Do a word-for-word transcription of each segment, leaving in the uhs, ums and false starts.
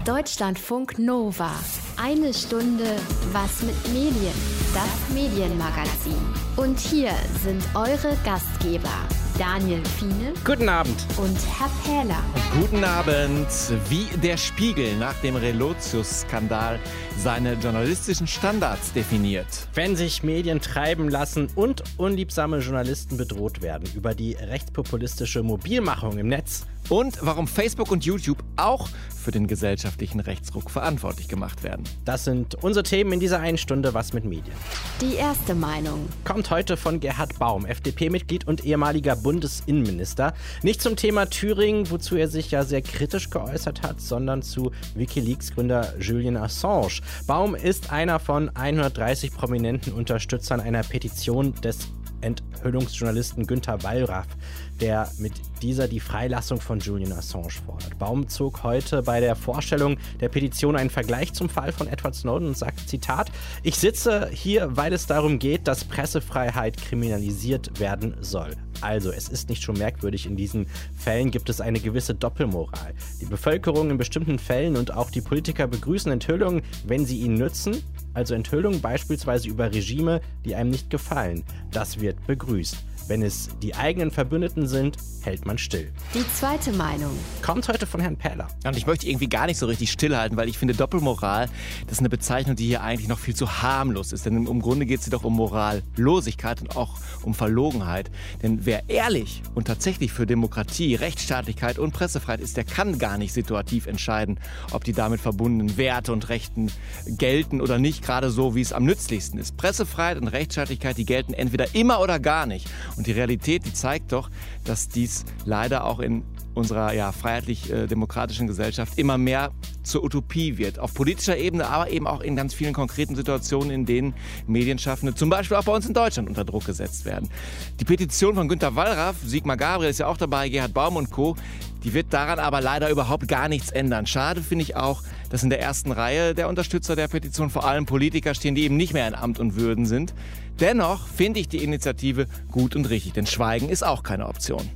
Deutschlandfunk Nova. Eine Stunde Was mit Medien. Das Medienmagazin. Und hier sind eure Gastgeber Daniel Fiene. Guten Abend. Und Herr Pähler. Guten Abend. Wie der Spiegel nach dem Relotius-Skandal seine journalistischen Standards definiert. Wenn sich Medien treiben lassen und unliebsame Journalisten bedroht werden über die rechtspopulistische Mobilmachung im Netz. Und warum Facebook und YouTube auch für den gesellschaftlichen Rechtsruck verantwortlich gemacht werden. Das sind unsere Themen in dieser einen Stunde Was mit Medien. Die erste Meinung kommt heute von Gerhard Baum, F D P-Mitglied und ehemaliger Bundesinnenminister. Nicht zum Thema Thüringen, wozu er sich ja sehr kritisch geäußert hat, sondern zu WikiLeaks-Gründer Julian Assange. Baum ist einer von hundertdreißig prominenten Unterstützern einer Petition des Enthüllungsjournalisten Günter Wallraff, der mit dieser die Freilassung von Julian Assange fordert. Baum zog heute bei der Vorstellung der Petition einen Vergleich zum Fall von Edward Snowden und sagt, Zitat, ich sitze hier, weil es darum geht, dass Pressefreiheit kriminalisiert werden soll. Also, es ist nicht schon merkwürdig, in diesen Fällen gibt es eine gewisse Doppelmoral. Die Bevölkerung in bestimmten Fällen und auch die Politiker begrüßen Enthüllungen, wenn sie ihnen nützen. Also Enthüllungen beispielsweise über Regime, die einem nicht gefallen. Das wird begrüßt. Wenn es die eigenen Verbündeten sind, hält man still. Die zweite Meinung kommt heute von Herrn Pähler. Und ich möchte irgendwie gar nicht so richtig stillhalten, weil ich finde, Doppelmoral, das ist eine Bezeichnung, die hier eigentlich noch viel zu harmlos ist. Denn im Grunde geht es hier doch um Morallosigkeit und auch um Verlogenheit. Denn wer ehrlich und tatsächlich für Demokratie, Rechtsstaatlichkeit und Pressefreiheit ist, der kann gar nicht situativ entscheiden, ob die damit verbundenen Werte und Rechten gelten oder nicht, gerade so, wie es am nützlichsten ist. Pressefreiheit und Rechtsstaatlichkeit, die gelten entweder immer oder gar nicht. Und die Realität, die zeigt doch, dass dies leider auch in unserer ja, freiheitlich-demokratischen Gesellschaft immer mehr zur Utopie wird. Auf politischer Ebene, aber eben auch in ganz vielen konkreten Situationen, in denen Medienschaffende, zum Beispiel auch bei uns in Deutschland, unter Druck gesetzt werden. Die Petition von Günter Wallraff, Sigmar Gabriel ist ja auch dabei, Gerhard Baum und Co., die wird daran aber leider überhaupt gar nichts ändern. Schade finde ich auch, dass in der ersten Reihe der Unterstützer der Petition vor allem Politiker stehen, die eben nicht mehr in Amt und Würden sind. Dennoch finde ich die Initiative gut und richtig, denn Schweigen ist auch keine Option.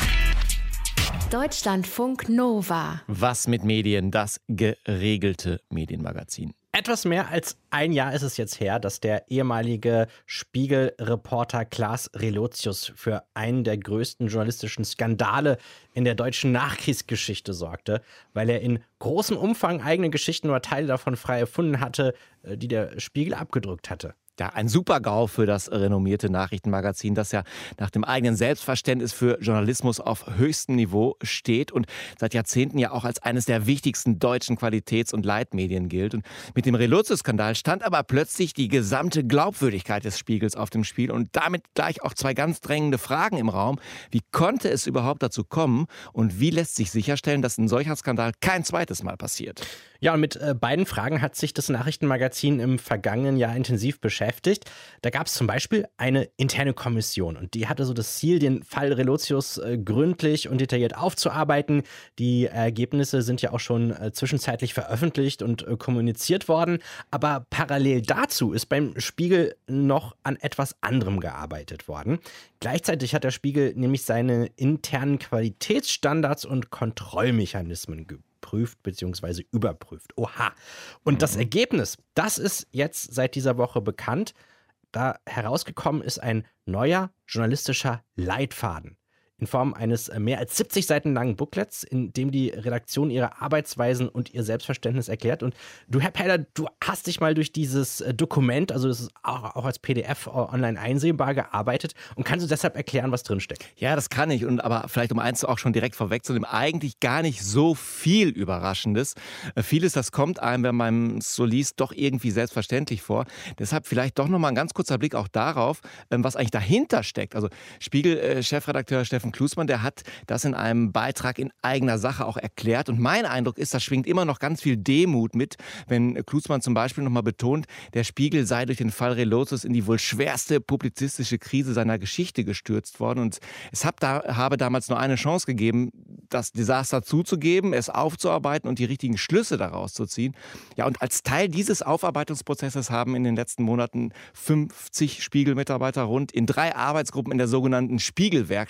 Deutschlandfunk Nova. Was mit Medien? Das geregelte Medienmagazin. Etwas mehr als ein Jahr ist es jetzt her, dass der ehemalige Spiegel-Reporter Klaas Relotius für einen der größten journalistischen Skandale in der deutschen Nachkriegsgeschichte sorgte, weil er in großem Umfang eigene Geschichten oder Teile davon frei erfunden hatte, die der Spiegel abgedruckt hatte. Ja, ein Super-GAU für das renommierte Nachrichtenmagazin, das ja nach dem eigenen Selbstverständnis für Journalismus auf höchstem Niveau steht und seit Jahrzehnten ja auch als eines der wichtigsten deutschen Qualitäts- und Leitmedien gilt. Und mit dem Relotius-Skandal stand aber plötzlich die gesamte Glaubwürdigkeit des Spiegels auf dem Spiel und damit gleich auch zwei ganz drängende Fragen im Raum. Wie konnte es überhaupt dazu kommen und wie lässt sich sicherstellen, dass ein solcher Skandal kein zweites Mal passiert? Ja, und mit äh, beiden Fragen hat sich das Nachrichtenmagazin im vergangenen Jahr intensiv beschäftigt. Da gab es zum Beispiel eine interne Kommission und die hatte so das Ziel, den Fall Relotius äh, gründlich und detailliert aufzuarbeiten. Die Ergebnisse sind ja auch schon äh, zwischenzeitlich veröffentlicht und äh, kommuniziert worden. Aber parallel dazu ist beim Spiegel noch an etwas anderem gearbeitet worden. Gleichzeitig hat der Spiegel nämlich seine internen Qualitätsstandards und Kontrollmechanismen geübt. Prüft bzw. überprüft. Oha. Und das Ergebnis, das ist jetzt seit dieser Woche bekannt. Da herausgekommen ist ein neuer journalistischer Leitfaden in Form eines mehr als siebzig Seiten langen Booklets, in dem die Redaktion ihre Arbeitsweisen und ihr Selbstverständnis erklärt. Und du, Herr Pähler, du hast dich mal durch dieses Dokument, also das ist auch, auch als P D F online einsehbar, gearbeitet und kannst du deshalb erklären, was drinsteckt? Ja, das kann ich. Und aber vielleicht um eins auch schon direkt vorwegzunehmen, eigentlich gar nicht so viel Überraschendes. Vieles, das kommt einem, wenn man es so liest, doch irgendwie selbstverständlich vor. Deshalb vielleicht doch nochmal ein ganz kurzer Blick auch darauf, was eigentlich dahinter steckt. Also Spiegel-Chefredakteur Steffen Klusmann, der hat das in einem Beitrag in eigener Sache auch erklärt. Und mein Eindruck ist, da schwingt immer noch ganz viel Demut mit, wenn Klusmann zum Beispiel nochmal betont, der Spiegel sei durch den Fall Relotius in die wohl schwerste publizistische Krise seiner Geschichte gestürzt worden. Und es hab da, habe damals nur eine Chance gegeben, das Desaster zuzugeben, es aufzuarbeiten und die richtigen Schlüsse daraus zu ziehen. Ja, und als Teil dieses Aufarbeitungsprozesses haben in den letzten Monaten fünfzig Spiegel-Mitarbeiter rund in drei Arbeitsgruppen in der sogenannten Spiegelwerkstatt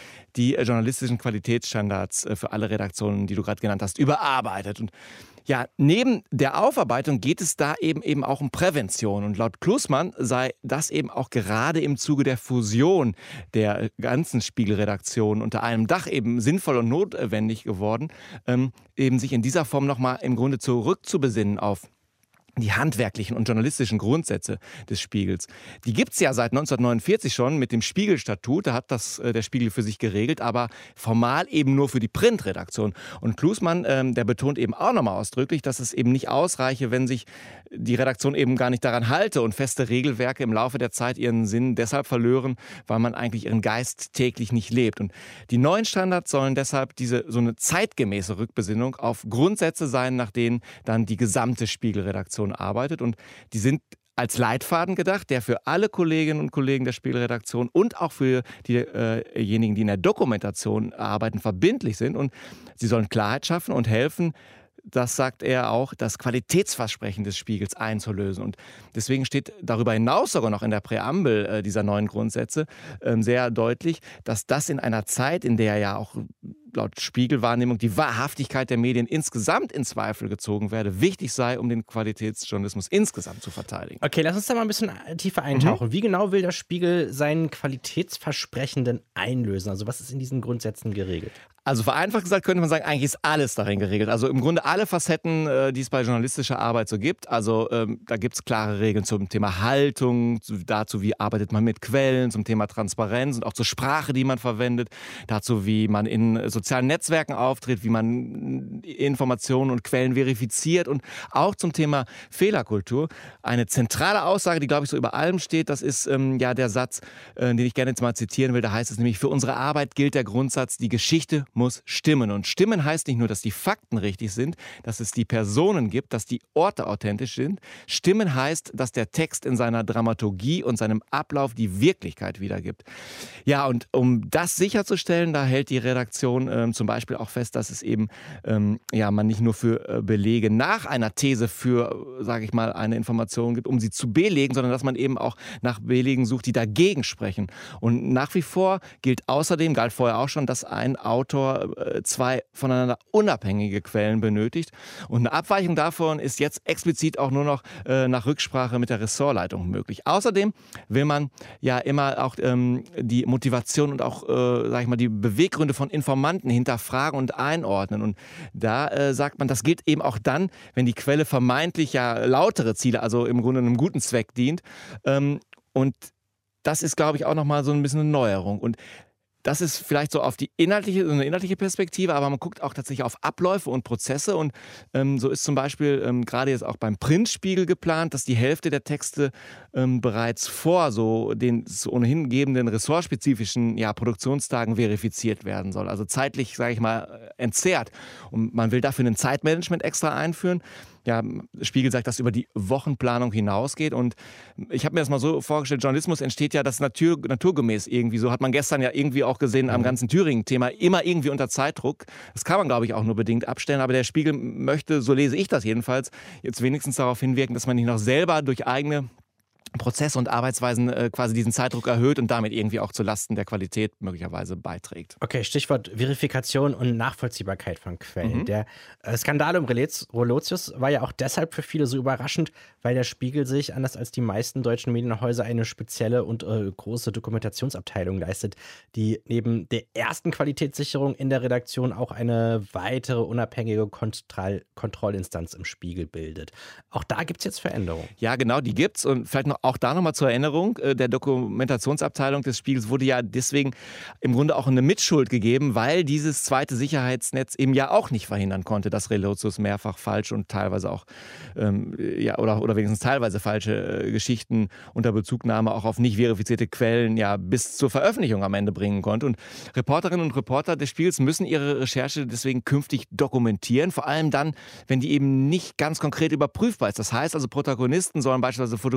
die äh, journalistischen Qualitätsstandards äh, für alle Redaktionen, die du gerade genannt hast, überarbeitet. Und ja, neben der Aufarbeitung geht es da eben eben auch um Prävention. Und laut Klusmann sei das eben auch gerade im Zuge der Fusion der ganzen Spiegelredaktion unter einem Dach eben sinnvoll und notwendig geworden, ähm, eben sich in dieser Form nochmal im Grunde zurückzubesinnen auf die handwerklichen und journalistischen Grundsätze des Spiegels. Die gibt es ja seit neunzehnhundertneunundvierzig schon mit dem Spiegelstatut. Da hat das äh, der Spiegel für sich geregelt, aber formal eben nur für die Printredaktion. Und Klusmann, ähm, der betont eben auch nochmal ausdrücklich, dass es eben nicht ausreiche, wenn sich die Redaktion eben gar nicht daran halte und feste Regelwerke im Laufe der Zeit ihren Sinn deshalb verlören, weil man eigentlich ihren Geist täglich nicht lebt. Und die neuen Standards sollen deshalb diese so eine zeitgemäße Rückbesinnung auf Grundsätze sein, nach denen dann die gesamte Spiegelredaktion arbeitet, und die sind als Leitfaden gedacht, der für alle Kolleginnen und Kollegen der Spiegelredaktion und auch für diejenigen, die in der Dokumentation arbeiten, verbindlich sind, und sie sollen Klarheit schaffen und helfen, das sagt er auch, das Qualitätsversprechen des Spiegels einzulösen. Und deswegen steht darüber hinaus sogar noch in der Präambel äh, dieser neuen Grundsätze äh, sehr deutlich, dass das in einer Zeit, in der ja auch laut Spiegelwahrnehmung die Wahrhaftigkeit der Medien insgesamt in Zweifel gezogen werde, wichtig sei, um den Qualitätsjournalismus insgesamt zu verteidigen. Okay, lass uns da mal ein bisschen tiefer eintauchen. Mhm. Wie genau will der Spiegel seinen Qualitätsversprechen denn einlösen? Also was ist in diesen Grundsätzen geregelt? Also vereinfacht gesagt könnte man sagen, eigentlich ist alles darin geregelt. Also im Grunde alle Facetten, äh, die es bei journalistischer Arbeit so gibt. Also ähm, da gibt es klare Regeln zum Thema Haltung, zu, dazu wie arbeitet man mit Quellen, zum Thema Transparenz und auch zur Sprache, die man verwendet, dazu wie man in sozialen Netzwerken auftritt, wie man Informationen und Quellen verifiziert, und auch zum Thema Fehlerkultur. Eine zentrale Aussage, die glaube ich so über allem steht, das ist ähm, ja der Satz, äh, den ich gerne jetzt mal zitieren will. Da heißt es nämlich: Für unsere Arbeit gilt der Grundsatz, die Geschichte muss stimmen. Und stimmen heißt nicht nur, dass die Fakten richtig sind, dass es die Personen gibt, dass die Orte authentisch sind. Stimmen heißt, dass der Text in seiner Dramaturgie und seinem Ablauf die Wirklichkeit wiedergibt. Ja, und um das sicherzustellen, da hält die Redaktion ähm, zum Beispiel auch fest, dass es eben ähm, ja, man nicht nur für äh, Belege nach einer These für, sage ich mal, eine Information gibt, um sie zu belegen, sondern dass man eben auch nach Belegen sucht, die dagegen sprechen. Und nach wie vor gilt außerdem, galt vorher auch schon, dass ein Autor zwei voneinander unabhängige Quellen benötigt. Und eine Abweichung davon ist jetzt explizit auch nur noch äh, nach Rücksprache mit der Ressortleitung möglich. Außerdem will man ja immer auch ähm, die Motivation und auch, äh, sag ich mal, die Beweggründe von Informanten hinterfragen und einordnen. Und da äh, sagt man, das gilt eben auch dann, wenn die Quelle vermeintlich ja lautere Ziele, also im Grunde einem guten Zweck dient. Ähm, und das ist, glaube ich, auch nochmal so ein bisschen eine Neuerung. Und das ist vielleicht so auf die inhaltliche, so eine inhaltliche Perspektive, aber man guckt auch tatsächlich auf Abläufe und Prozesse, und ähm, so ist zum Beispiel ähm, gerade jetzt auch beim Printspiegel geplant, dass die Hälfte der Texte ähm, bereits vor so den so ohnehin gegebenen ressortspezifischen ja, Produktionstagen verifiziert werden soll. Also zeitlich, sage ich mal, entzerrt. Und man will dafür ein Zeitmanagement extra einführen. Ja, Spiegel sagt, dass über die Wochenplanung hinausgeht. Und ich habe mir das mal so vorgestellt, Journalismus entsteht ja das natur, naturgemäß irgendwie. So hat man gestern ja irgendwie auch gesehen am ganzen Thüringen-Thema, immer irgendwie unter Zeitdruck. Das kann man, glaube ich, auch nur bedingt abstellen. Aber der Spiegel möchte, so lese ich das jedenfalls, jetzt wenigstens darauf hinwirken, dass man nicht noch selber durch eigene Prozesse und Arbeitsweisen äh, quasi diesen Zeitdruck erhöht und damit irgendwie auch zu Lasten der Qualität möglicherweise beiträgt. Okay, Stichwort Verifikation und Nachvollziehbarkeit von Quellen. Mhm. Der äh, Skandal um Relotius war ja auch deshalb für viele so überraschend, weil der Spiegel sich, anders als die meisten deutschen Medienhäuser, eine spezielle und äh, große Dokumentationsabteilung leistet, die neben der ersten Qualitätssicherung in der Redaktion auch eine weitere unabhängige Kontroll- Kontrollinstanz im Spiegel bildet. Auch da gibt es jetzt Veränderungen. Ja, genau, die gibt es. Und vielleicht noch auch da nochmal zur Erinnerung, der Dokumentationsabteilung des Spiegels wurde ja deswegen im Grunde auch eine Mitschuld gegeben, weil dieses zweite Sicherheitsnetz eben ja auch nicht verhindern konnte, dass Relotius mehrfach falsch und teilweise auch, ähm, ja, oder, oder wenigstens teilweise falsche äh, Geschichten unter Bezugnahme auch auf nicht verifizierte Quellen ja bis zur Veröffentlichung am Ende bringen konnte. Und Reporterinnen und Reporter des Spiegels müssen ihre Recherche deswegen künftig dokumentieren, vor allem dann, wenn die eben nicht ganz konkret überprüfbar ist. Das heißt also, Protagonisten sollen beispielsweise fotografiert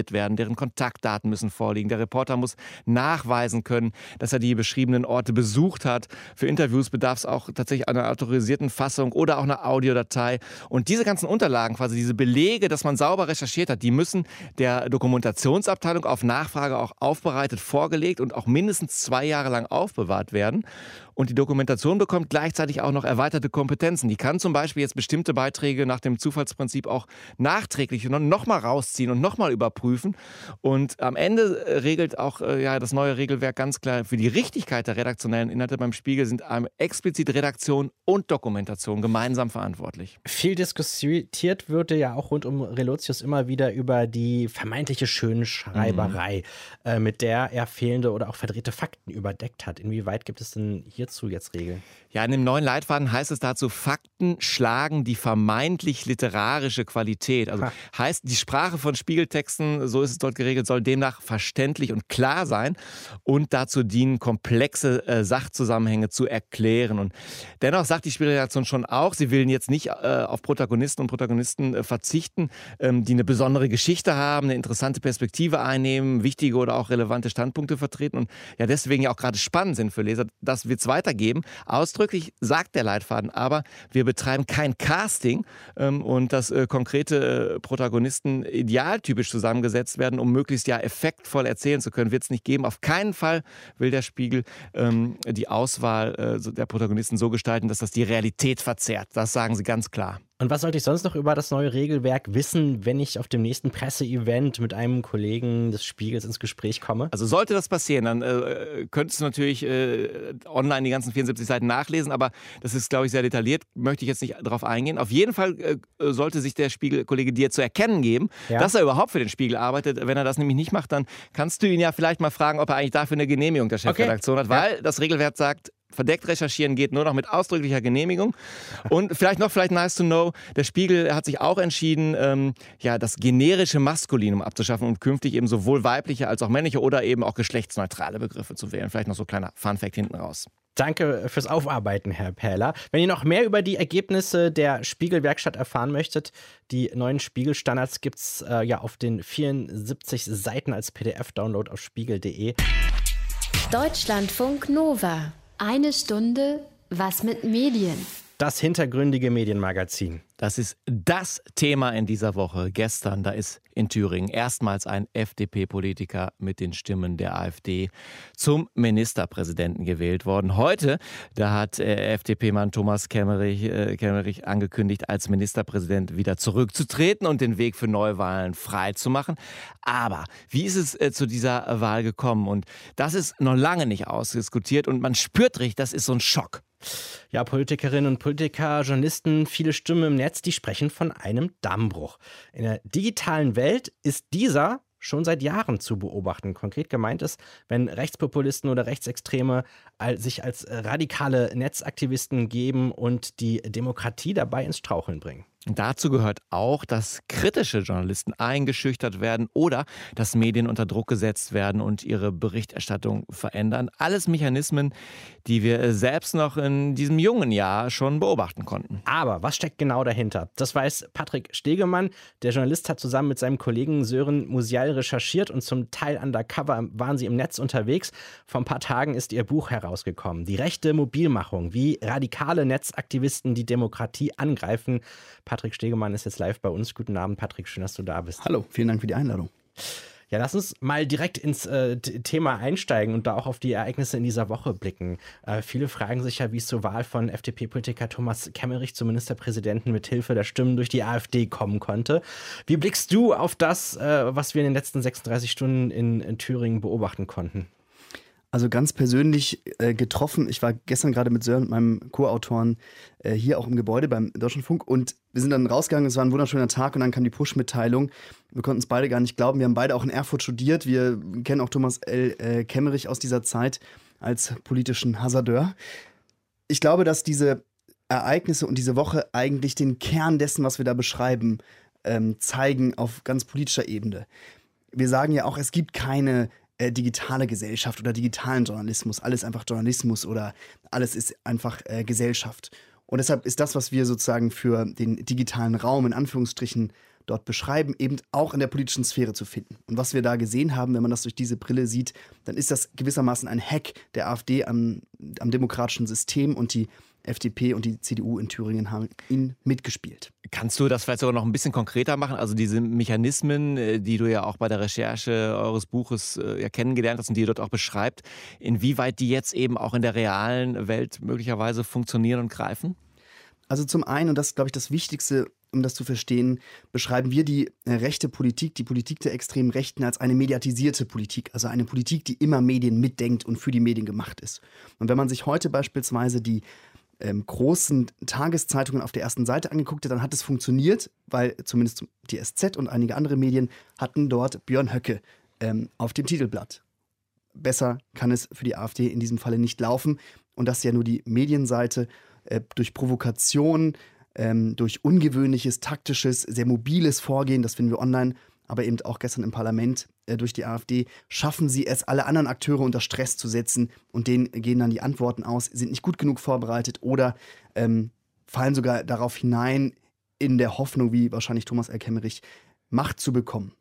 recherchiert werden, deren Kontaktdaten müssen vorliegen. Der Reporter muss nachweisen können, dass er die beschriebenen Orte besucht hat. Für Interviews bedarf es auch tatsächlich einer autorisierten Fassung oder auch einer Audiodatei. Und diese ganzen Unterlagen, quasi diese Belege, dass man sauber recherchiert hat, die müssen der Dokumentationsabteilung auf Nachfrage auch aufbereitet vorgelegt und auch mindestens zwei Jahre lang aufbewahrt werden. Und die Dokumentation bekommt gleichzeitig auch noch erweiterte Kompetenzen. Die kann zum Beispiel jetzt bestimmte Beiträge nach dem Zufallsprinzip auch nachträglich nochmal rausziehen und nochmal überprüfen. Und am Ende regelt auch äh, ja, das neue Regelwerk ganz klar, für die Richtigkeit der redaktionellen Inhalte beim Spiegel sind ähm, explizit Redaktion und Dokumentation gemeinsam verantwortlich. Viel diskutiert wurde ja auch rund um Relotius immer wieder über die vermeintliche Schönschreiberei, mhm. äh, mit der er fehlende oder auch verdrehte Fakten überdeckt hat. Inwieweit gibt es denn hierzu jetzt Regeln? Ja, in dem neuen Leitfaden heißt es dazu, Fakten schlagen die vermeintlich literarische Qualität. Also ha. heißt, die Sprache von Spiegeltexten, so ist es dort geregelt, soll demnach verständlich und klar sein und dazu dienen, komplexe äh, Sachzusammenhänge zu erklären. Und dennoch sagt die Spiegelredaktion schon auch, sie will jetzt nicht äh, auf Protagonisten und Protagonisten äh, verzichten, ähm, die eine besondere Geschichte haben, eine interessante Perspektive einnehmen, wichtige oder auch relevante Standpunkte vertreten und ja deswegen ja auch gerade spannend sind für Leser. Das wird es weitergeben. Ausdrücklich sagt der Leitfaden aber, wir betreiben kein Casting ähm, und dass äh, konkrete äh, Protagonisten idealtypisch zusammengesetzt werden, um möglichst ja effektvoll erzählen zu können, wird es nicht geben. Auf keinen Fall will der Spiegel ähm, die Auswahl äh, der Protagonisten so gestalten, dass das die Realität verzerrt. Das sagen sie ganz klar. Und was sollte ich sonst noch über das neue Regelwerk wissen, wenn ich auf dem nächsten Presseevent mit einem Kollegen des Spiegels ins Gespräch komme? Also sollte das passieren, dann äh, könntest du natürlich äh, online die ganzen vierundsiebzig Seiten nachlesen, aber das ist, glaube ich, sehr detailliert, möchte ich jetzt nicht darauf eingehen. Auf jeden Fall äh, sollte sich der Spiegelkollege dir zu erkennen geben, ja. dass er überhaupt für den Spiegel arbeitet. Wenn er das nämlich nicht macht, dann kannst du ihn ja vielleicht mal fragen, ob er eigentlich dafür eine Genehmigung der Chefredaktion okay. hat, weil ja. das Regelwerk sagt, verdeckt recherchieren geht nur noch mit ausdrücklicher Genehmigung. Und vielleicht noch, vielleicht nice to know, der Spiegel hat sich auch entschieden, ähm, ja, das generische Maskulinum abzuschaffen und künftig eben sowohl weibliche als auch männliche oder eben auch geschlechtsneutrale Begriffe zu wählen. Vielleicht noch so ein kleiner Funfact hinten raus. Danke fürs Aufarbeiten, Herr Pähler. Wenn ihr noch mehr über die Ergebnisse der Spiegelwerkstatt erfahren möchtet, die neuen Spiegelstandards gibt es äh, ja auf den vierundsiebzig Seiten als P D F-Download auf spiegel punkt de. Deutschlandfunk Nova. Eine Stunde, was mit Medien? Das hintergründige Medienmagazin. Das ist das Thema in dieser Woche. Gestern, da ist in Thüringen erstmals ein F D P-Politiker mit den Stimmen der AfD zum Ministerpräsidenten gewählt worden. Heute, da hat äh, F D P-Mann Thomas Kemmerich, äh, Kemmerich angekündigt, als Ministerpräsident wieder zurückzutreten und den Weg für Neuwahlen freizumachen. Aber wie ist es äh, zu dieser Wahl gekommen? Und das ist noch lange nicht ausdiskutiert und man spürt richtig, das ist so ein Schock. Ja, Politikerinnen und Politiker, Journalisten, viele Stimmen im Netz, die sprechen von einem Dammbruch. In der digitalen Welt ist dieser schon seit Jahren zu beobachten. Konkret gemeint ist, wenn Rechtspopulisten oder Rechtsextreme sich als radikale Netzaktivisten geben und die Demokratie dabei ins Straucheln bringen. Dazu gehört auch, dass kritische Journalisten eingeschüchtert werden oder dass Medien unter Druck gesetzt werden und ihre Berichterstattung verändern. Alles Mechanismen, die wir selbst noch in diesem jungen Jahr schon beobachten konnten. Aber was steckt genau dahinter? Das weiß Patrick Stegemann. Der Journalist hat zusammen mit seinem Kollegen Sören Musial recherchiert und zum Teil undercover waren sie im Netz unterwegs. Vor ein paar Tagen ist ihr Buch herausgekommen. Die rechte Mobilmachung, wie radikale Netzaktivisten die Demokratie angreifen. Patrick Stegemann ist jetzt live bei uns. Guten Abend, Patrick, schön, dass du da bist. Hallo, vielen Dank für die Einladung. Ja, lass uns mal direkt ins äh, Thema einsteigen und da auch auf die Ereignisse in dieser Woche blicken. Äh, viele fragen sich ja, wie es zur Wahl von F D P-Politiker Thomas Kemmerich zum Ministerpräsidenten mit Hilfe der Stimmen durch die AfD kommen konnte. Wie blickst du auf das, äh, was wir in den letzten sechsunddreißig Stunden in, in Thüringen beobachten konnten? Also ganz persönlich äh, getroffen. Ich war gestern gerade mit Sören, meinem Co-Autoren, äh, hier auch im Gebäude beim Deutschlandfunk und wir sind dann rausgegangen, es war ein wunderschöner Tag und dann kam die Push-Mitteilung. Wir konnten es beide gar nicht glauben. Wir haben beide auch in Erfurt studiert. Wir kennen auch Thomas L. Äh, Kemmerich aus dieser Zeit als politischen Hasardeur. Ich glaube, dass diese Ereignisse und diese Woche eigentlich den Kern dessen, was wir da beschreiben, ähm, zeigen auf ganz politischer Ebene. Wir sagen ja auch, es gibt keine äh, digitale Gesellschaft oder digitalen Journalismus. Alles einfach Journalismus oder alles ist einfach äh, Gesellschaft. Und deshalb ist das, was wir sozusagen für den digitalen Raum in Anführungsstrichen dort beschreiben, eben auch in der politischen Sphäre zu finden. Und was wir da gesehen haben, wenn man das durch diese Brille sieht, dann ist das gewissermaßen ein Hack der AfD am, am demokratischen System, und die F D P und die C D U in Thüringen haben ihn mitgespielt. Kannst du das vielleicht sogar noch ein bisschen konkreter machen? Also diese Mechanismen, die du ja auch bei der Recherche eures Buches ja kennengelernt hast und die ihr dort auch beschreibt, inwieweit die jetzt eben auch in der realen Welt möglicherweise funktionieren und greifen? Also zum einen, und das ist, glaube ich, das Wichtigste, um das zu verstehen, beschreiben wir die äh, rechte Politik, die Politik der extremen Rechten, als eine mediatisierte Politik. Also eine Politik, die immer Medien mitdenkt und für die Medien gemacht ist. Und wenn man sich heute beispielsweise die ähm, großen Tageszeitungen auf der ersten Seite angeguckt hat, dann hat es funktioniert, weil zumindest die S Z und einige andere Medien hatten dort Björn Höcke ähm, auf dem Titelblatt. Besser kann es für die AfD in diesem Falle nicht laufen. Und das ist ja nur die Medienseite. Äh, durch Provokation, ähm, durch ungewöhnliches, taktisches, sehr mobiles Vorgehen, das finden wir online, aber eben auch gestern im Parlament äh, durch die AfD, schaffen sie es, alle anderen Akteure unter Stress zu setzen, und denen gehen dann die Antworten aus, sind nicht gut genug vorbereitet oder ähm, fallen sogar darauf hinein, in der Hoffnung, wie wahrscheinlich Thomas L. Kemmerich, Macht zu bekommen.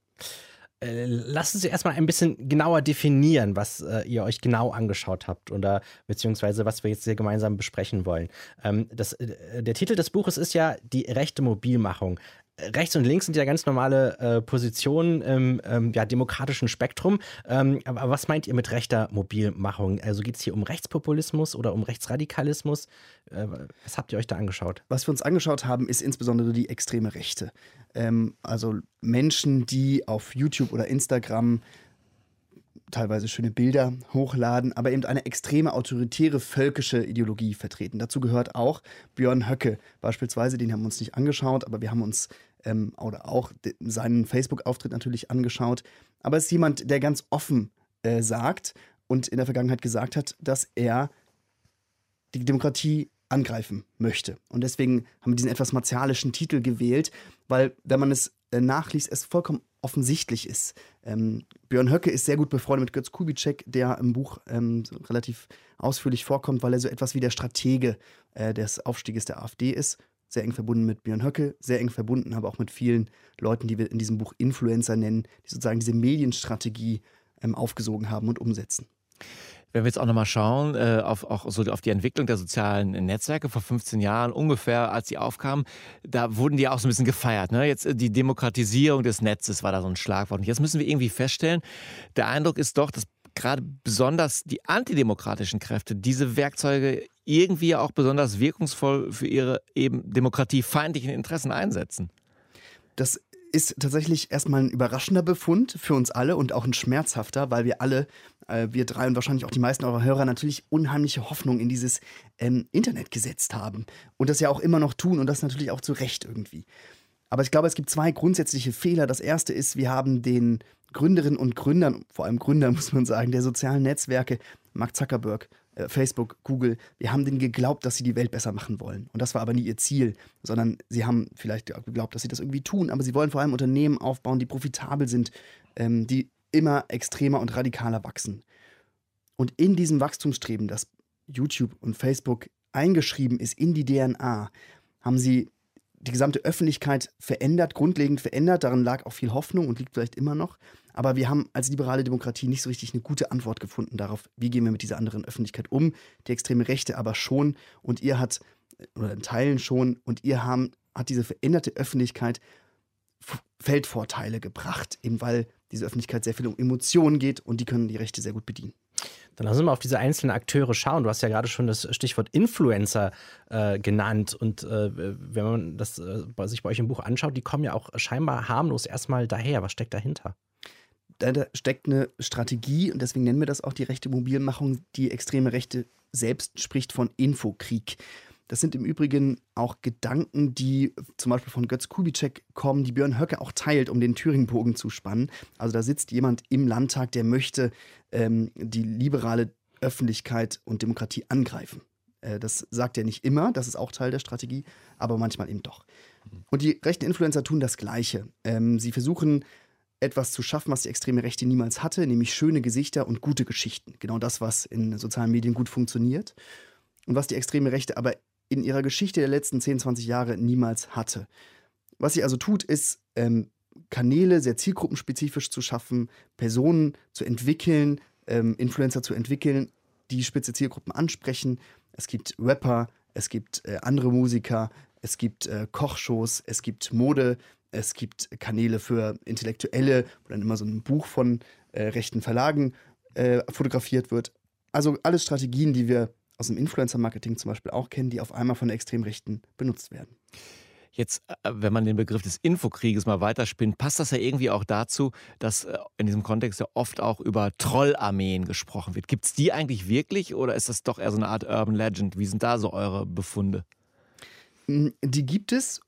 Äh, lassen Sie erstmal ein bisschen genauer definieren, was äh, ihr euch genau angeschaut habt oder beziehungsweise was wir jetzt hier gemeinsam besprechen wollen. Ähm, das, äh, der Titel des Buches ist ja die rechte Mobilmachung. Rechts und links sind ja ganz normale äh, Positionen im ähm, ja, demokratischen Spektrum. Ähm, aber was meint ihr mit rechter Mobilmachung? Also geht es hier um Rechtspopulismus oder um Rechtsradikalismus? Äh, was habt ihr euch da angeschaut? Was wir uns angeschaut haben, ist insbesondere die extreme Rechte. Ähm, also Menschen, die auf YouTube oder Instagram teilweise schöne Bilder hochladen, aber eben eine extreme autoritäre völkische Ideologie vertreten. Dazu gehört auch Björn Höcke beispielsweise, den haben wir uns nicht angeschaut, aber wir haben uns ähm, oder auch de- seinen Facebook-Auftritt natürlich angeschaut. Aber es ist jemand, der ganz offen äh, sagt und in der Vergangenheit gesagt hat, dass er die Demokratie angreifen möchte. Und deswegen haben wir diesen etwas martialischen Titel gewählt, weil, wenn man es äh, nachliest, es vollkommen offensichtlich ist. Ähm, Björn Höcke ist sehr gut befreundet mit Götz Kubitschek, der im Buch ähm, so relativ ausführlich vorkommt, weil er so etwas wie der Stratege äh, des Aufstieges der AfD ist. Sehr eng verbunden mit Björn Höcke, sehr eng verbunden aber auch mit vielen Leuten, die wir in diesem Buch Influencer nennen, die sozusagen diese Medienstrategie ähm, aufgesogen haben und umsetzen. Wenn wir jetzt auch nochmal schauen, äh, auf, auch so auf die Entwicklung der sozialen Netzwerke vor fünfzehn Jahren ungefähr, als die aufkamen, da wurden die auch so ein bisschen gefeiert. Ne? Jetzt äh, die Demokratisierung des Netzes war da so ein Schlagwort. Und jetzt müssen wir irgendwie feststellen, der Eindruck ist doch, dass gerade besonders die antidemokratischen Kräfte diese Werkzeuge irgendwie auch besonders wirkungsvoll für ihre eben demokratiefeindlichen Interessen einsetzen. Das ist tatsächlich erstmal ein überraschender Befund für uns alle und auch ein schmerzhafter, weil wir alle, äh, wir drei und wahrscheinlich auch die meisten eurer Hörer, natürlich unheimliche Hoffnung in dieses ähm, Internet gesetzt haben und das ja auch immer noch tun und das natürlich auch zu Recht irgendwie. Aber ich glaube, es gibt zwei grundsätzliche Fehler. Das erste ist, wir haben den Gründerinnen und Gründern, vor allem Gründern muss man sagen, der sozialen Netzwerke, Mark Zuckerberg, äh, Facebook, Google, wir haben denen geglaubt, dass sie die Welt besser machen wollen. Und das war aber nie ihr Ziel, sondern sie haben vielleicht geglaubt, dass sie das irgendwie tun, aber sie wollen vor allem Unternehmen aufbauen, die profitabel sind, ähm, die immer extremer und radikaler wachsen. Und in diesem Wachstumsstreben, das YouTube und Facebook eingeschrieben ist in die D N A, haben sie die gesamte Öffentlichkeit verändert, grundlegend verändert. Darin lag auch viel Hoffnung und liegt vielleicht immer noch. Aber wir haben als liberale Demokratie nicht so richtig eine gute Antwort gefunden darauf, wie gehen wir mit dieser anderen Öffentlichkeit um. Die extreme Rechte aber schon und ihr hat, oder in Teilen schon, und ihr haben, hat diese veränderte Öffentlichkeit Feldvorteile gebracht, eben weil diese Öffentlichkeit sehr viel um Emotionen geht und die können die Rechte sehr gut bedienen. Dann lassen wir mal auf diese einzelnen Akteure schauen. Du hast ja gerade schon das Stichwort Influencer äh, genannt. Und äh, wenn man das äh, sich bei euch im Buch anschaut, die kommen ja auch scheinbar harmlos erstmal daher. Was steckt dahinter? Da steckt eine Strategie und deswegen nennen wir das auch die rechte Mobilmachung. Die extreme Rechte selbst spricht von Infokrieg. Das sind im Übrigen auch Gedanken, die zum Beispiel von Götz Kubitschek kommen, die Björn Höcke auch teilt, um den Thüringenbogen zu spannen. Also da sitzt jemand im Landtag, der möchte ähm, die liberale Öffentlichkeit und Demokratie angreifen. Äh, das sagt er nicht immer, das ist auch Teil der Strategie, aber manchmal eben doch. Und die rechten Influencer tun das Gleiche. Ähm, sie versuchen etwas zu schaffen, was die extreme Rechte niemals hatte, nämlich schöne Gesichter und gute Geschichten. Genau das, was in sozialen Medien gut funktioniert und was die extreme Rechte aber in ihrer Geschichte der letzten zehn, zwanzig Jahre niemals hatte. Was sie also tut, ist, ähm, Kanäle sehr zielgruppenspezifisch zu schaffen, Personen zu entwickeln, ähm, Influencer zu entwickeln, die spitze Zielgruppen ansprechen. Es gibt Rapper, es gibt äh, andere Musiker, es gibt äh, Kochshows, es gibt Mode, es gibt Kanäle für Intellektuelle, wo dann immer so ein Buch von äh, rechten Verlagen äh, fotografiert wird. Also alles Strategien, die wir aus dem Influencer-Marketing zum Beispiel auch kennen, die auf einmal von der Extremrechten benutzt werden. Jetzt, äh, wenn man den Begriff des Infokrieges mal weiterspinnt, passt das ja irgendwie auch dazu, dass äh, in diesem Kontext ja oft auch über Trollarmeen gesprochen wird. Gibt es die eigentlich wirklich oder ist das doch eher so eine Art Urban Legend? Wie sind da so eure Befunde? Die gibt es,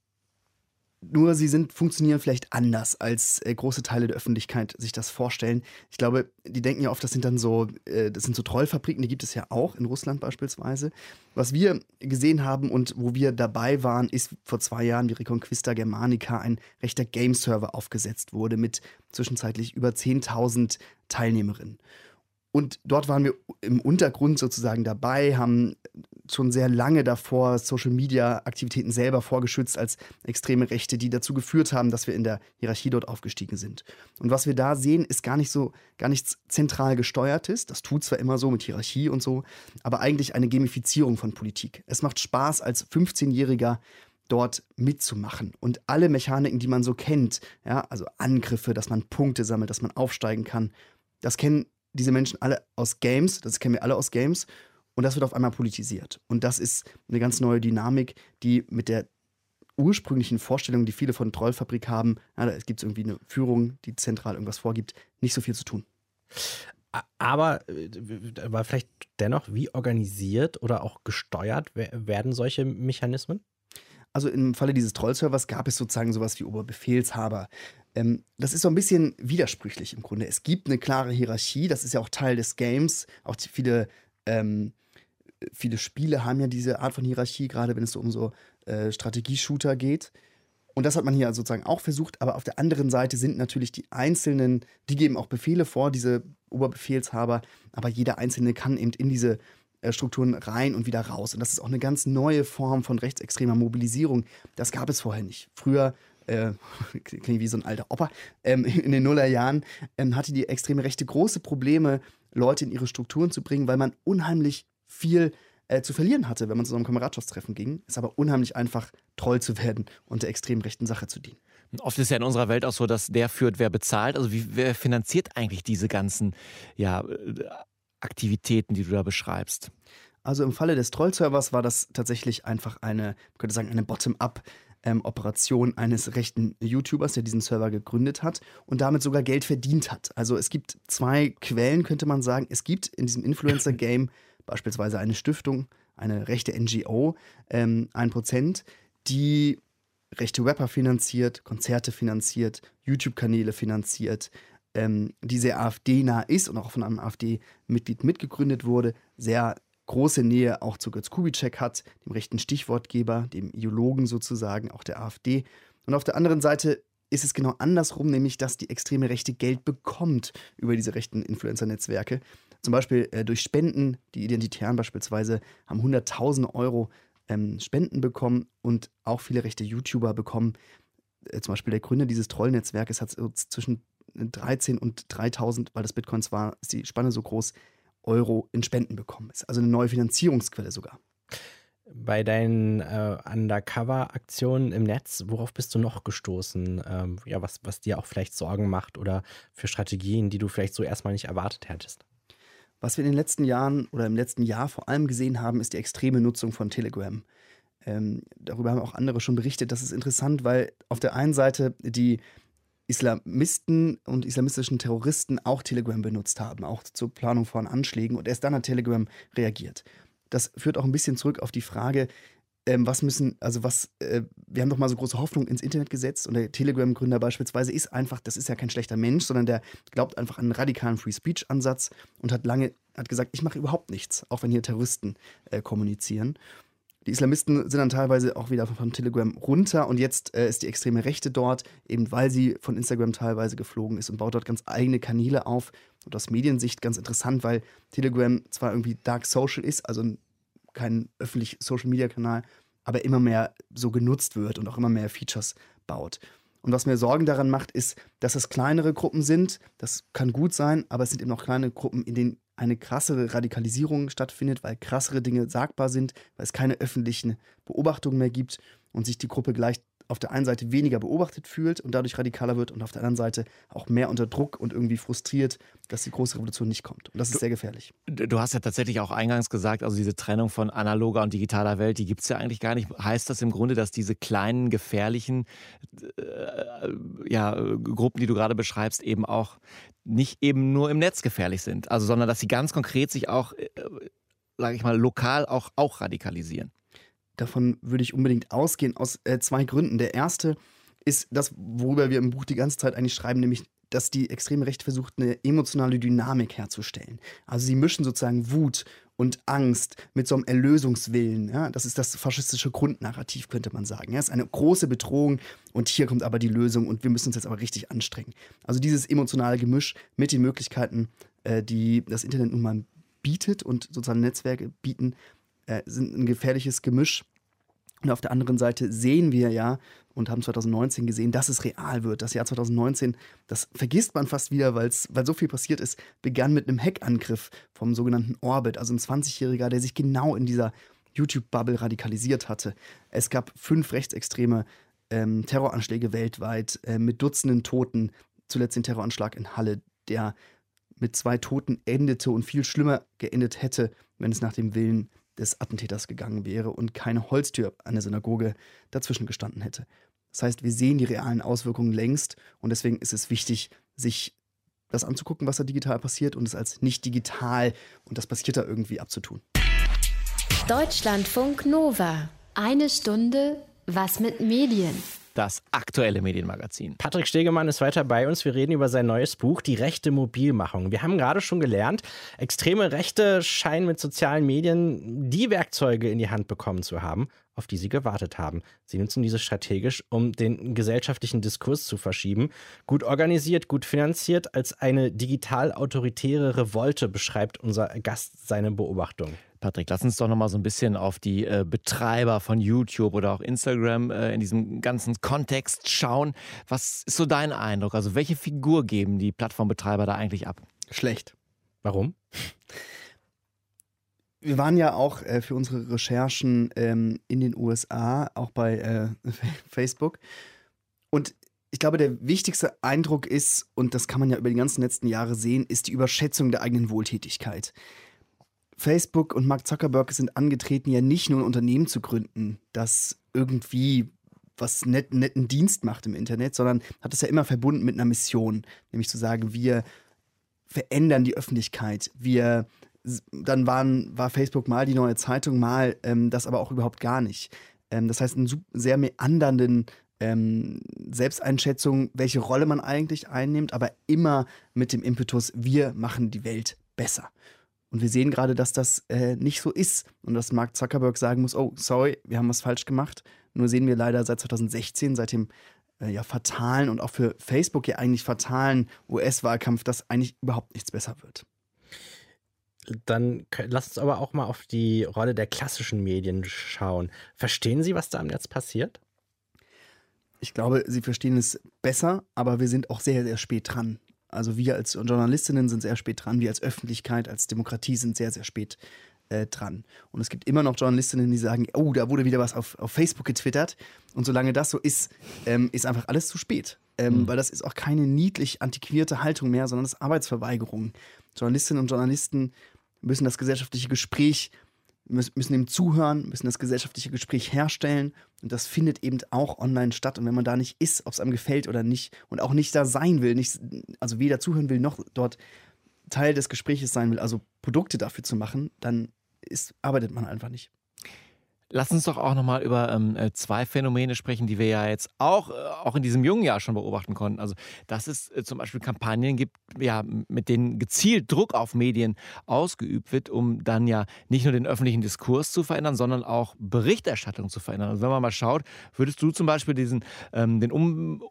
nur sie sind, funktionieren vielleicht anders, als äh, große Teile der Öffentlichkeit sich das vorstellen. Ich glaube, die denken ja oft, das sind dann so, äh, das sind so Trollfabriken, die gibt es ja auch in Russland beispielsweise. Was wir gesehen haben und wo wir dabei waren, ist vor zwei Jahren wie Reconquista Germanica ein rechter Game-Server aufgesetzt wurde mit zwischenzeitlich über zehntausend Teilnehmerinnen. Und dort waren wir im Untergrund sozusagen dabei, haben schon sehr lange davor Social-Media-Aktivitäten selber vorgeschützt als extreme Rechte, die dazu geführt haben, dass wir in der Hierarchie dort aufgestiegen sind. Und was wir da sehen, ist gar nicht so, gar nichts zentral gesteuertes. Das tut zwar immer so mit Hierarchie und so, aber eigentlich eine Gamifizierung von Politik. Es macht Spaß, als fünfzehnjähriger dort mitzumachen. Und alle Mechaniken, die man so kennt, ja, also Angriffe, dass man Punkte sammelt, dass man aufsteigen kann, das kennen diese Menschen alle aus Games, das kennen wir alle aus Games, und das wird auf einmal politisiert. Und das ist eine ganz neue Dynamik, die mit der ursprünglichen Vorstellung, die viele von Trollfabrik haben, ja, da gibt es irgendwie eine Führung, die zentral irgendwas vorgibt, nicht so viel zu tun. Aber, aber vielleicht dennoch, wie organisiert oder auch gesteuert werden solche Mechanismen? Also im Falle dieses Trollservers gab es sozusagen sowas wie Oberbefehlshaber. Ähm, das ist so ein bisschen widersprüchlich im Grunde. Es gibt eine klare Hierarchie, das ist ja auch Teil des Games. Auch die, viele, ähm, viele Spiele haben ja diese Art von Hierarchie, gerade wenn es so um so äh, Strategie-Shooter geht. Und das hat man hier sozusagen auch versucht. Aber auf der anderen Seite sind natürlich die Einzelnen, die geben auch Befehle vor, diese Oberbefehlshaber. Aber jeder Einzelne kann eben in diese Strukturen rein und wieder raus. Und das ist auch eine ganz neue Form von rechtsextremer Mobilisierung. Das gab es vorher nicht. Früher, äh, klingt wie so ein alter Opa, ähm, in den Nullerjahren ähm, hatte die extreme Rechte große Probleme, Leute in ihre Strukturen zu bringen, weil man unheimlich viel äh, zu verlieren hatte, wenn man zu so einem Kameradschaftstreffen ging. Es ist aber unheimlich einfach, Troll zu werden und der extrem rechten Sache zu dienen. Oft ist ja in unserer Welt auch so, dass der führt, wer bezahlt. Also wie, wer finanziert eigentlich diese ganzen, ja, Aktivitäten, die du da beschreibst? Also im Falle des Troll-Servers war das tatsächlich einfach eine, man könnte sagen, eine Bottom-up-Operation ähm, eines rechten YouTubers, der diesen Server gegründet hat und damit sogar Geld verdient hat. Also es gibt zwei Quellen, könnte man sagen. Es gibt in diesem Influencer-Game beispielsweise eine Stiftung, eine rechte N G O, ähm, ein Prozent, die rechte Rapper finanziert, Konzerte finanziert, YouTube-Kanäle finanziert, Ähm, die sehr AfD-nah ist und auch von einem AfD-Mitglied mitgegründet wurde, sehr große Nähe auch zu Götz Kubitschek hat, dem rechten Stichwortgeber, dem Ideologen sozusagen, auch der AfD. Und auf der anderen Seite ist es genau andersrum, nämlich dass die extreme Rechte Geld bekommt über diese rechten Influencer-Netzwerke. Zum Beispiel äh, durch Spenden, die Identitären beispielsweise haben hunderttausende Euro ähm, Spenden bekommen und auch viele rechte YouTuber bekommen. Äh, zum Beispiel der Gründer dieses Trollnetzwerkes hat so zwischen dreizehn und dreitausend, weil das Bitcoins war, ist die Spanne so groß, Euro in Spenden bekommen. Ist also eine neue Finanzierungsquelle sogar. Bei deinen äh, Undercover-Aktionen im Netz, worauf bist du noch gestoßen? Ähm, ja, was, was dir auch vielleicht Sorgen macht oder für Strategien, die du vielleicht so erstmal nicht erwartet hättest? Was wir in den letzten Jahren oder im letzten Jahr vor allem gesehen haben, ist die extreme Nutzung von Telegram. Ähm, darüber haben auch andere schon berichtet. Das ist interessant, weil auf der einen Seite die Islamisten und islamistischen Terroristen auch Telegram benutzt haben, auch zur Planung von Anschlägen, und erst dann hat Telegram reagiert. Das führt auch ein bisschen zurück auf die Frage, ähm, was müssen, also was, äh, wir haben doch mal so große Hoffnung ins Internet gesetzt und der Telegram-Gründer beispielsweise ist einfach, das ist ja kein schlechter Mensch, sondern der glaubt einfach an einen radikalen Free-Speech-Ansatz und hat lange, hat gesagt, ich mache überhaupt nichts, auch wenn hier Terroristen äh, kommunizieren. Die Islamisten sind dann teilweise auch wieder von Telegram runter und jetzt äh, ist die extreme Rechte dort, eben weil sie von Instagram teilweise geflogen ist und baut dort ganz eigene Kanäle auf. Und aus Mediensicht ganz interessant, weil Telegram zwar irgendwie Dark Social ist, also kein öffentlich Social-Media-Kanal, aber immer mehr so genutzt wird und auch immer mehr Features baut. Und was mir Sorgen daran macht, ist, dass es kleinere Gruppen sind. Das kann gut sein, aber es sind eben auch kleine Gruppen, in denen eine krassere Radikalisierung stattfindet, weil krassere Dinge sagbar sind, weil es keine öffentlichen Beobachtungen mehr gibt und sich die Gruppe gleich auf der einen Seite weniger beobachtet fühlt und dadurch radikaler wird und auf der anderen Seite auch mehr unter Druck und irgendwie frustriert, dass die große Revolution nicht kommt. Und das ist sehr gefährlich. Du hast ja tatsächlich auch eingangs gesagt, also diese Trennung von analoger und digitaler Welt, die gibt es ja eigentlich gar nicht. Heißt das im Grunde, dass diese kleinen, gefährlichen äh, ja, Gruppen, die du gerade beschreibst, eben auch nicht eben nur im Netz gefährlich sind, also sondern dass sie ganz konkret sich auch, äh, sage ich mal, lokal auch, auch radikalisieren? Davon würde ich unbedingt ausgehen, aus äh, zwei Gründen. Der erste ist das, worüber wir im Buch die ganze Zeit eigentlich schreiben, nämlich, dass die extreme Rechte versucht, eine emotionale Dynamik herzustellen. Also sie mischen sozusagen Wut und Angst mit so einem Erlösungswillen. Ja? Das ist das faschistische Grundnarrativ, könnte man sagen. Ja? Es ist eine große Bedrohung und hier kommt aber die Lösung und wir müssen uns jetzt aber richtig anstrengen. Also dieses emotionale Gemisch mit den Möglichkeiten, äh, die das Internet nun mal bietet und soziale Netzwerke bieten, äh, sind ein gefährliches Gemisch. Und auf der anderen Seite sehen wir ja und haben zwanzig neunzehn gesehen, dass es real wird. Das Jahr zwanzig neunzehn, das vergisst man fast wieder, weil's, weil so viel passiert ist, begann mit einem Hackangriff vom sogenannten Orbit, also ein zwanzigjähriger, der sich genau in dieser YouTube-Bubble radikalisiert hatte. Es gab fünf rechtsextreme ähm, Terroranschläge weltweit äh, mit Dutzenden Toten. Zuletzt den Terroranschlag in Halle, der mit zwei Toten endete und viel schlimmer geendet hätte, wenn es nach dem Willen des Attentäters gegangen wäre und keine Holztür an der Synagoge dazwischen gestanden hätte. Das heißt, wir sehen die realen Auswirkungen längst und deswegen ist es wichtig, sich das anzugucken, was da digital passiert und es als nicht digital und das passiert da irgendwie abzutun. Deutschlandfunk Nova. Eine Stunde was mit Medien. Das aktuelle Medienmagazin. Patrick Stegemann ist weiter bei uns. Wir reden über sein neues Buch, Die rechte Mobilmachung. Wir haben gerade schon gelernt, extreme Rechte scheinen mit sozialen Medien die Werkzeuge in die Hand bekommen zu haben, auf die sie gewartet haben. Sie nutzen diese strategisch, um den gesellschaftlichen Diskurs zu verschieben. Gut organisiert, gut finanziert, als eine digital-autoritäre Revolte beschreibt unser Gast seine Beobachtung. Patrick, lass uns doch noch mal so ein bisschen auf die äh, Betreiber von YouTube oder auch Instagram äh, in diesem ganzen Kontext schauen. Was ist so dein Eindruck? Also welche Figur geben die Plattformbetreiber da eigentlich ab? Schlecht. Warum? Wir waren ja auch äh, für unsere Recherchen ähm, in den U S A, auch bei äh, Facebook. Und ich glaube, der wichtigste Eindruck ist, und das kann man ja über die ganzen letzten Jahre sehen, ist die Überschätzung der eigenen Wohltätigkeit. Facebook und Mark Zuckerberg sind angetreten, ja nicht nur ein Unternehmen zu gründen, das irgendwie was net, netten Dienst macht im Internet, sondern hat es ja immer verbunden mit einer Mission, nämlich zu sagen, wir verändern die Öffentlichkeit, wir dann waren, war Facebook mal die Neue Zeitung, mal ähm, das aber auch überhaupt gar nicht. Ähm, das heißt, einen sehr meandernden ähm, Selbsteinschätzung, welche Rolle man eigentlich einnimmt, aber immer mit dem Impetus, wir machen die Welt besser. Und wir sehen gerade, dass das äh, nicht so ist und dass Mark Zuckerberg sagen muss, oh, sorry, wir haben was falsch gemacht. Nur sehen wir leider seit zwanzig sechzehn, seit dem äh, ja, fatalen und auch für Facebook ja eigentlich fatalen U S-Wahlkampf, dass eigentlich überhaupt nichts besser wird. Dann lasst uns aber auch mal auf die Rolle der klassischen Medien schauen. Verstehen Sie, was da im Netz passiert? Ich glaube, Sie verstehen es besser, aber wir sind auch sehr, sehr spät dran. Also wir als Journalistinnen sind sehr spät dran, wir als Öffentlichkeit, als Demokratie sind sehr, sehr spät äh, dran. Und es gibt immer noch Journalistinnen, die sagen, oh, da wurde wieder was auf, auf Facebook getwittert. Und solange das so ist, ähm, ist einfach alles zu spät. Ähm, mhm. Weil das ist auch keine niedlich antiquierte Haltung mehr, sondern das ist Arbeitsverweigerung. Journalistinnen und Journalisten müssen das gesellschaftliche Gespräch, müssen dem zuhören, müssen das gesellschaftliche Gespräch herstellen. Und das findet eben auch online statt. Und wenn man da nicht ist, ob es einem gefällt oder nicht, und auch nicht da sein will, nicht, also weder zuhören will, noch dort Teil des Gesprächs sein will, also Produkte dafür zu machen, dann ist, arbeitet man einfach nicht. Lass uns doch auch nochmal über ähm, zwei Phänomene sprechen, die wir ja jetzt auch, äh, auch in diesem jungen Jahr schon beobachten konnten. Also, dass es äh, zum Beispiel Kampagnen gibt, ja, mit denen gezielt Druck auf Medien ausgeübt wird, um dann ja nicht nur den öffentlichen Diskurs zu verändern, sondern auch Berichterstattung zu verändern. Also wenn man mal schaut, würdest du zum Beispiel diesen ähm, den um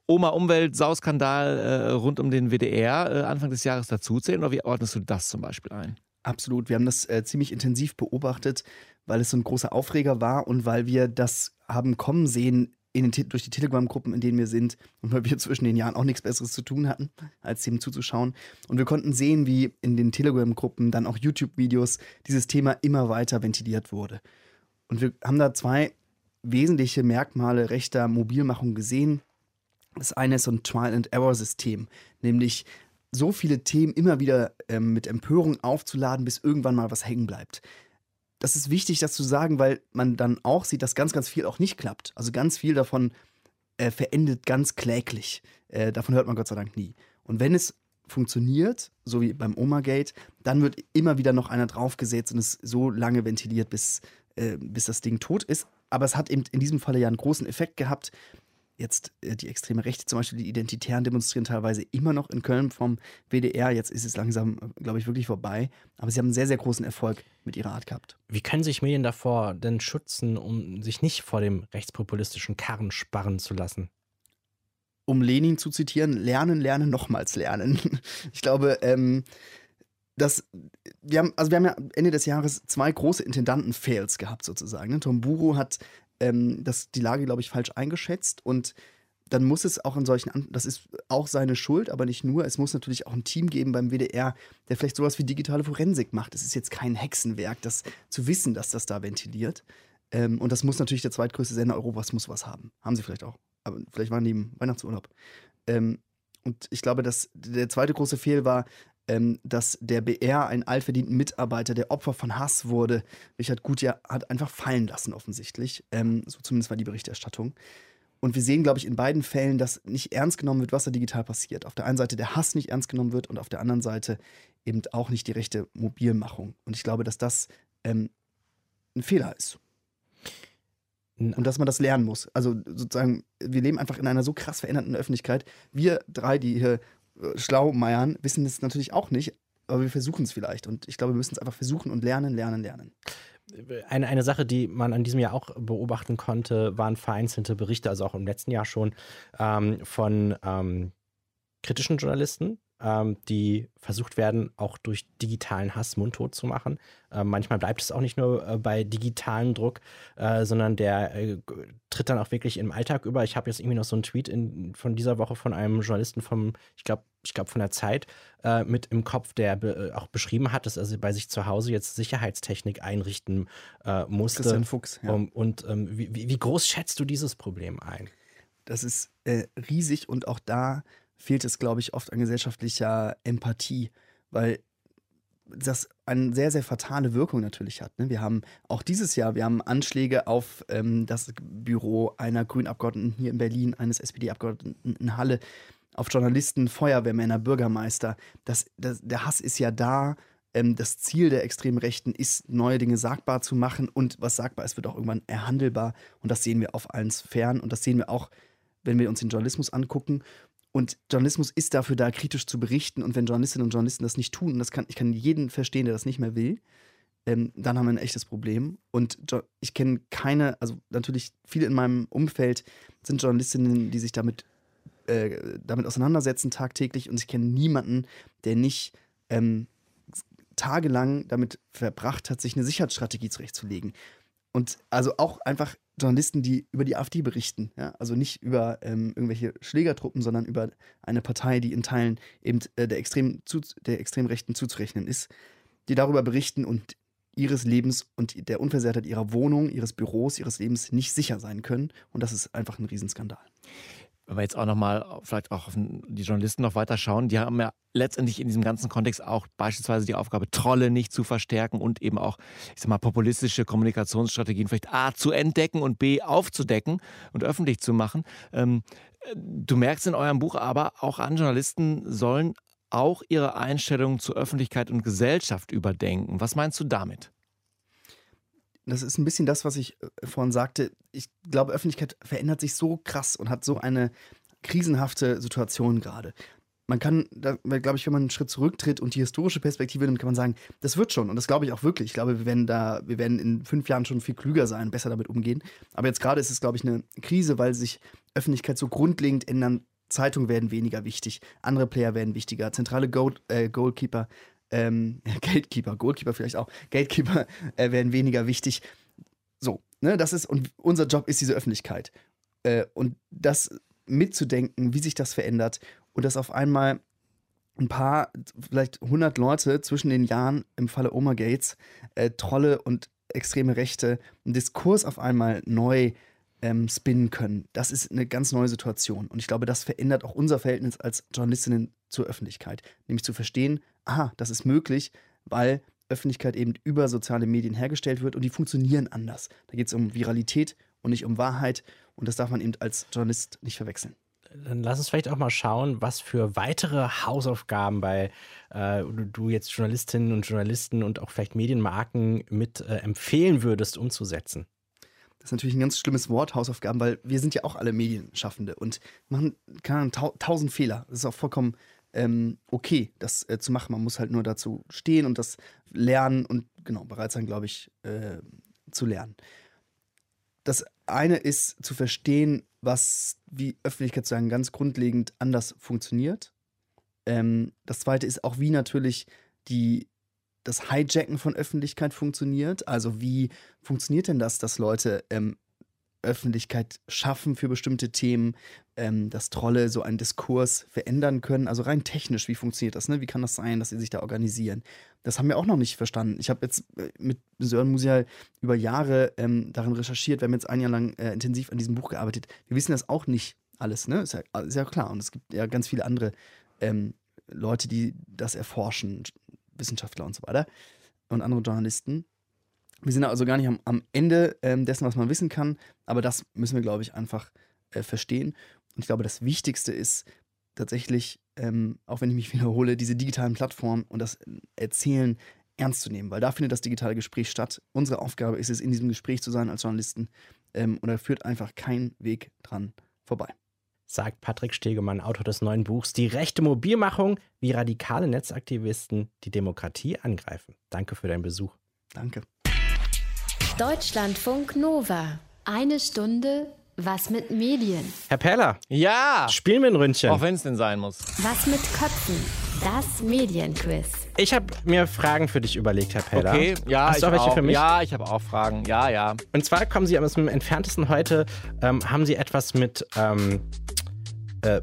Oma-Umwelt-Sauskandal äh, rund um den W D R äh, Anfang des Jahres dazuzählen oder wie ordnest du das zum Beispiel ein? Absolut. Wir haben das äh, ziemlich intensiv beobachtet, weil es so ein großer Aufreger war und weil wir das haben kommen sehen in den, Te- durch die Telegram-Gruppen, in denen wir sind und weil wir zwischen den Jahren auch nichts Besseres zu tun hatten, als dem zuzuschauen. Und wir konnten sehen, wie in den Telegram-Gruppen dann auch YouTube-Videos dieses Thema immer weiter ventiliert wurde. Und wir haben da zwei wesentliche Merkmale rechter Mobilmachung gesehen. Das eine ist so ein Trial-and-Error-System, nämlich so viele Themen immer wieder ähm, mit Empörung aufzuladen, bis irgendwann mal was hängen bleibt. Das ist wichtig, das zu sagen, weil man dann auch sieht, dass ganz, ganz viel auch nicht klappt. Also ganz viel davon äh, verendet ganz kläglich. Äh, davon hört man Gott sei Dank nie. Und wenn es funktioniert, so wie beim Oma-Gate, dann wird immer wieder noch einer draufgesetzt und es so lange ventiliert, bis, äh, bis das Ding tot ist. Aber es hat eben in diesem Falle ja einen großen Effekt gehabt. Jetzt äh, die extreme Rechte, zum Beispiel die Identitären, demonstrieren teilweise immer noch in Köln vom W D R. Jetzt ist es langsam, glaube ich, wirklich vorbei. Aber sie haben einen sehr, sehr großen Erfolg mit ihrer Art gehabt. Wie können sich Medien davor denn schützen, um sich nicht vor dem rechtspopulistischen Karren sparren zu lassen? Um Lenin zu zitieren, lernen, lernen, nochmals lernen. Ich glaube, ähm, dass wir haben, also wir haben ja Ende des Jahres zwei große Intendanten-Fails gehabt, sozusagen. Ne? Tom Buro hat ähm, das, die Lage, glaube ich, falsch eingeschätzt und dann muss es auch in solchen, An- das ist auch seine Schuld, aber nicht nur. Es muss natürlich auch ein Team geben beim W D R, der vielleicht sowas wie digitale Forensik macht. Es ist jetzt kein Hexenwerk, das zu wissen, dass das da ventiliert. Ähm, und das muss natürlich der zweitgrößte Sender Europas, muss was haben. Haben sie vielleicht auch. Aber vielleicht waren die im Weihnachtsurlaub. Ähm, und ich glaube, dass der zweite große Fehl war, ähm, dass der B R einen altverdienten Mitarbeiter, der Opfer von Hass wurde, Richard Gutjahr, hat einfach fallen lassen offensichtlich. Ähm, so zumindest war die Berichterstattung. Und wir sehen, glaube ich, in beiden Fällen, dass nicht ernst genommen wird, was da digital passiert. Auf der einen Seite der Hass nicht ernst genommen wird und auf der anderen Seite eben auch nicht die rechte Mobilmachung. Und ich glaube, dass das ähm, ein Fehler ist. Und dass man das lernen muss. Also sozusagen, wir leben einfach in einer so krass veränderten Öffentlichkeit. Wir drei, die hier äh, schlau meiern, wissen es natürlich auch nicht, aber wir versuchen es vielleicht. Und ich glaube, wir müssen es einfach versuchen und lernen, lernen, lernen. Eine, eine Sache, die man an diesem Jahr auch beobachten konnte, waren vereinzelte Berichte, also auch im letzten Jahr schon, ähm, von ähm, kritischen Journalisten, ähm, die versucht werden, auch durch digitalen Hass mundtot zu machen. Ähm, manchmal bleibt es auch nicht nur äh, bei digitalem Druck, äh, sondern der äh, tritt dann auch wirklich im Alltag über. Ich habe jetzt irgendwie noch so einen Tweet in, von dieser Woche von einem Journalisten vom, ich glaube, ich glaube von der Zeit, äh, mit im Kopf, der be- auch beschrieben hat, dass er bei sich zu Hause jetzt Sicherheitstechnik einrichten äh, musste. Christian Fuchs, ja. Um, und ähm, wie, wie groß schätzt du dieses Problem ein? Das ist äh, riesig und auch da fehlt es, glaube ich, oft an gesellschaftlicher Empathie, weil das eine sehr, sehr fatale Wirkung natürlich hat. Ne? Wir haben auch dieses Jahr, wir haben Anschläge auf ähm, das Büro einer Grünabgeordneten hier in Berlin, eines S P D-Abgeordneten in Halle, auf Journalisten, Feuerwehrmänner, Bürgermeister. Das, das, der Hass ist ja da. Ähm, das Ziel der extremen Rechten ist, neue Dinge sagbar zu machen. Und was sagbar ist, wird auch irgendwann erhandelbar. Und das sehen wir auf allen Sphären. Und das sehen wir auch, wenn wir uns den Journalismus angucken. Und Journalismus ist dafür da, kritisch zu berichten. Und wenn Journalistinnen und Journalisten das nicht tun, und das kann, ich kann jeden verstehen, der das nicht mehr will, ähm, dann haben wir ein echtes Problem. Und jo- ich kenne keine, also natürlich viele in meinem Umfeld sind Journalistinnen, die sich damit, äh, damit auseinandersetzen tagtäglich. Und ich kenne niemanden, der nicht ähm, tagelang damit verbracht hat, sich eine Sicherheitsstrategie zurechtzulegen. Und also auch einfach Journalisten, die über die AfD berichten, ja? Also nicht über ähm, irgendwelche Schlägertruppen, sondern über eine Partei, die in Teilen eben äh, der, extrem zu, der Extremrechten zuzurechnen ist, die darüber berichten und ihres Lebens und der Unversehrtheit ihrer Wohnung, ihres Büros, ihres Lebens nicht sicher sein können. Und das ist einfach ein Riesenskandal. Wenn wir jetzt auch nochmal vielleicht auch auf die Journalisten noch weiter schauen, die haben ja letztendlich in diesem ganzen Kontext auch beispielsweise die Aufgabe, Trolle nicht zu verstärken und eben auch, ich sag mal, populistische Kommunikationsstrategien vielleicht A zu entdecken und B aufzudecken und öffentlich zu machen. Ähm, du merkst in eurem Buch aber auch an, Journalisten sollen auch ihre Einstellung zu Öffentlichkeit und Gesellschaft überdenken. Was meinst du damit? Das ist ein bisschen das, was ich vorhin sagte. Ich glaube, Öffentlichkeit verändert sich so krass und hat so eine krisenhafte Situation gerade. Man kann, da, glaube ich, wenn man einen Schritt zurücktritt und die historische Perspektive nimmt, kann man sagen, das wird schon. Und das glaube ich auch wirklich. Ich glaube, wir werden da, wir werden in fünf Jahren schon viel klüger sein, besser damit umgehen. Aber jetzt gerade ist es, glaube ich, eine Krise, weil sich Öffentlichkeit so grundlegend ändern. Zeitungen werden weniger wichtig, andere Player werden wichtiger, zentrale Goal, äh, Goalkeeper ähm, Gatekeeper, Goalkeeper vielleicht auch, Gatekeeper äh, werden weniger wichtig. So, ne, das ist, und unser Job ist diese Öffentlichkeit. Äh, und das mitzudenken, wie sich das verändert und dass auf einmal ein paar, vielleicht hundert Leute zwischen den Jahren im Falle Oma Gates, äh, Trolle und extreme Rechte, einen Diskurs auf einmal neu ähm, spinnen können. Das ist eine ganz neue Situation. Und ich glaube, das verändert auch unser Verhältnis als Journalistinnen zur Öffentlichkeit. Nämlich zu verstehen, aha, das ist möglich, weil Öffentlichkeit eben über soziale Medien hergestellt wird und die funktionieren anders. Da geht es um Viralität und nicht um Wahrheit. Und das darf man eben als Journalist nicht verwechseln. Dann lass uns vielleicht auch mal schauen, was für weitere Hausaufgaben bei äh, du jetzt Journalistinnen und Journalisten und auch vielleicht Medienmarken mit äh, empfehlen würdest, umzusetzen. Das ist natürlich ein ganz schlimmes Wort, Hausaufgaben, weil wir sind ja auch alle Medienschaffende und machen keine Ahnung, tausend Fehler. Das ist auch vollkommen ähm, okay, das äh, zu machen. Man muss halt nur dazu stehen und das lernen und genau bereit sein, glaube ich, äh, zu lernen. Das eine ist zu verstehen, was, wie Öffentlichkeit sozusagen ganz grundlegend anders funktioniert. Ähm, das zweite ist auch, wie natürlich die, das Hijacken von Öffentlichkeit funktioniert. Also wie funktioniert denn das, dass Leute ähm, Öffentlichkeit schaffen für bestimmte Themen, ähm, dass Trolle so einen Diskurs verändern können. Also rein technisch, wie funktioniert das? Ne? Wie kann das sein, dass sie sich da organisieren? Das haben wir auch noch nicht verstanden. Ich habe jetzt äh, mit Sören Musial über Jahre ähm, darin recherchiert. Wir haben jetzt ein Jahr lang äh, intensiv an diesem Buch gearbeitet. Wir wissen das auch nicht alles, ne? Ist ja, ist ja klar. Und es gibt ja ganz viele andere ähm, Leute, die das erforschen, Wissenschaftler und so weiter und andere Journalisten. Wir sind also gar nicht am, am Ende ähm, dessen, was man wissen kann, aber das müssen wir, glaube ich, einfach äh, verstehen. Und ich glaube, das Wichtigste ist tatsächlich, ähm, auch wenn ich mich wiederhole, diese digitalen Plattformen und das Erzählen ernst zu nehmen, weil da findet das digitale Gespräch statt. Unsere Aufgabe ist es, in diesem Gespräch zu sein als Journalisten ähm, und da führt einfach kein Weg dran vorbei. Sagt Patrick Stegemann, Autor des neuen Buchs Die rechte Mobilmachung, wie radikale Netzaktivisten die Demokratie angreifen. Danke für deinen Besuch. Danke. Deutschlandfunk Nova. Eine Stunde, was mit Medien. Herr Peller. Ja. Spielen wir ein Ründchen. Auch wenn es denn sein muss. Was mit Köpfen. Das Medienquiz. Ich habe mir Fragen für dich überlegt, Herr Peller. Okay, ja, Hast ich du auch welche auch. für mich? Ja, ich habe auch Fragen. Ja, ja. Und zwar kommen Sie aus dem Entferntesten heute, ähm, haben Sie etwas mit ähm, äh,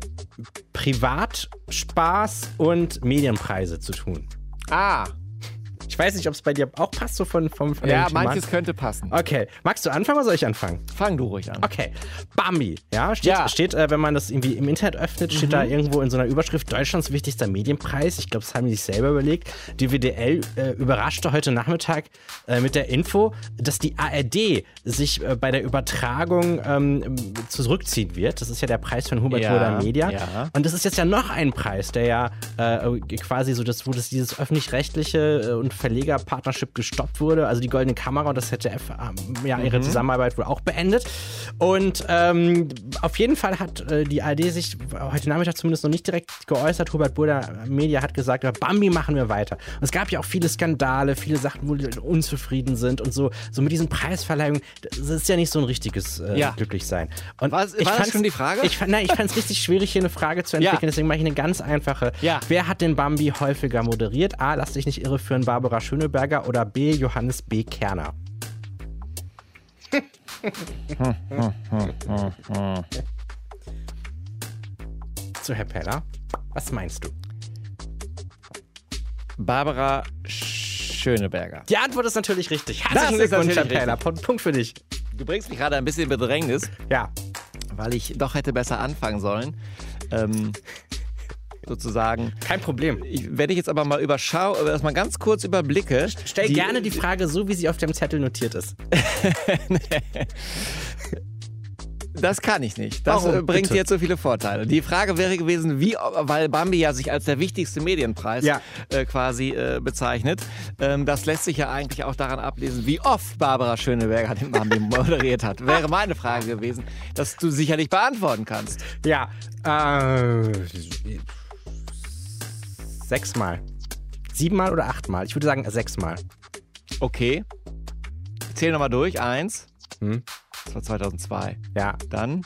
Privatspaß und Medienpreise zu tun. Ah. Ich weiß nicht, ob es bei dir auch passt, so von, von, von Ja, dem manches Thema. könnte passen. Okay, magst du anfangen oder soll ich anfangen? Fang du ruhig an. Okay, Bambi, ja, steht, Ja. steht äh, wenn man das irgendwie im Internet öffnet, steht Mhm. da irgendwo in so einer Überschrift Deutschlands wichtigster Medienpreis. Ich glaube, das haben die sich selber überlegt. Die W D L äh, überraschte heute Nachmittag äh, mit der Info, dass die A R D sich äh, bei der Übertragung ähm, zurückziehen wird. Das ist ja der Preis von Hubert Ja, Burda Media. ja. Und das ist jetzt ja noch ein Preis, der ja äh, quasi so, das, wo das dieses öffentlich-rechtliche äh, und Verlegerpartnership gestoppt wurde. Also die Goldene Kamera und das Z D F haben ja ihre Mhm. Zusammenarbeit wohl auch beendet. Und ähm, auf jeden Fall hat äh, die A R D sich heute Nachmittag zumindest noch nicht direkt geäußert. Hubert Burda Media hat gesagt, ja, Bambi machen wir weiter. Und es gab ja auch viele Skandale, viele Sachen, wo die Leute unzufrieden sind und so. So mit diesen Preisverleihungen, das ist ja nicht so ein richtiges äh, Ja. Glücklichsein. Und Was- ich war das fand's- schon die Frage? Ich, fand- nein, ich fand es richtig schwierig, hier eine Frage zu entwickeln. Ja. Deswegen mache ich eine ganz einfache. Ja. Wer hat den Bambi häufiger moderiert? A, lass dich nicht irreführen, Barbara Schöneberger oder B, Johannes B. Kerner? So, Herr Peller, was meinst du? Barbara Schöneberger. Die Antwort ist natürlich richtig. Das Herzlichen ist Glückwunsch, Herr natürlich Peller. Punkt Punkt für dich. Du bringst mich gerade ein bisschen in Bedrängnis, Ja. weil ich doch hätte besser anfangen sollen. Ähm, sozusagen. Kein Problem. Ich, wenn ich jetzt aber mal überschaue, das mal ganz kurz überblicke. Stell gerne die Frage so, wie sie auf dem Zettel notiert ist. Das kann ich nicht. Das Warum? äh, bringt Bitte. jetzt so viele Vorteile. Die Frage wäre gewesen, wie, weil Bambi ja sich als der wichtigste Medienpreis Ja. äh, quasi äh, bezeichnet. Ähm, das lässt sich ja eigentlich auch daran ablesen, wie oft Barbara Schöneberger den Bambi moderiert hat. Wäre meine Frage gewesen, dass du sicherlich beantworten kannst. Ja. Äh, sechsmal. Siebenmal oder achtmal? Ich würde sagen sechsmal. Okay. Ich zähle nochmal durch. Eins. Hm? Das war zweitausendzwei. Ja. Dann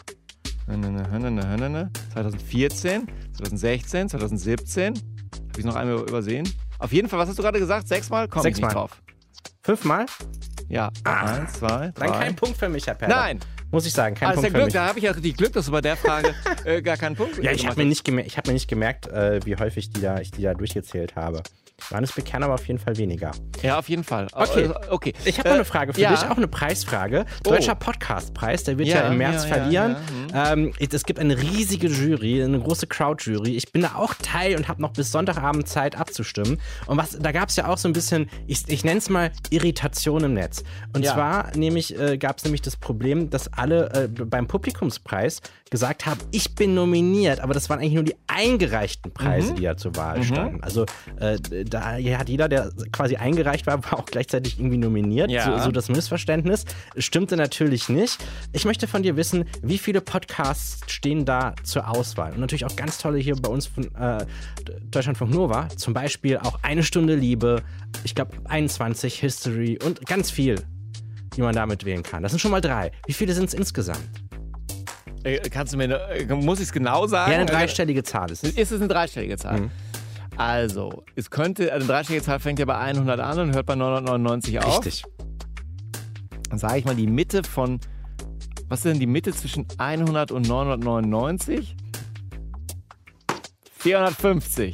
zweitausendvierzehn, zweitausendsechzehn, zweitausendsiebzehn. Habe ich noch einmal übersehen? Auf jeden Fall, was hast du gerade gesagt? Sechsmal? Komm ich nicht drauf. Fünfmal? Ja. Ah. Eins, zwei, drei. Dann kein Punkt für mich, Herr Perler. Nein. Muss ich sagen, kein also Punkt der für Glück, mich. Da habe ich ja richtig Glück, dass du bei der Frage äh, gar keinen Punkt Ja, ich habe mir, nicht gemer- ich hab mir nicht gemerkt, äh, wie häufig die da, ich die da durchgezählt habe. Johannes Bekerner aber auf jeden Fall weniger. Ja, auf jeden Fall. Okay, äh, okay. Ich habe noch eine Frage für ja. dich, auch eine Preisfrage. Deutscher oh. Podcastpreis, der wird ja, ja im März ja, verlieren. Ja, ja. Ähm, es gibt eine riesige Jury, eine große Crowd-Jury. Ich bin da auch Teil und habe noch bis Sonntagabend Zeit abzustimmen. Und was, da gab es ja auch so ein bisschen, ich, ich nenne es mal Irritation im Netz. Und ja. zwar nämlich, äh, gab es nämlich das Problem, dass alle äh, beim Publikumspreis gesagt haben, ich bin nominiert, aber das waren eigentlich nur die eingereichten Preise, mhm. die ja zur Wahl mhm. standen. Also äh, da hat jeder, der quasi eingereicht war, war auch gleichzeitig irgendwie nominiert. Ja. So, so das Missverständnis. Stimmte natürlich nicht. Ich möchte von dir wissen, wie viele Podcasts stehen da zur Auswahl? Und natürlich auch ganz tolle hier bei uns von äh, Deutschlandfunk Nova. Zum Beispiel auch Eine Stunde Liebe, ich glaube einundzwanzig, History und ganz viel, die man damit wählen kann. Das sind schon mal drei. Wie viele sind es insgesamt? Äh, kannst du mir, ne, muss ich es genau sagen? Ja, eine dreistellige Zahl ist es. Ist es eine dreistellige Zahl? Mhm. Also, es könnte, eine dreistellige Zahl fängt ja bei hundert an und hört bei neunhundertneunundneunzig auf. Richtig. Dann sage ich mal die Mitte von, was ist denn die Mitte zwischen hundert und neunhundertneunundneunzig? vierhundertfünfzig.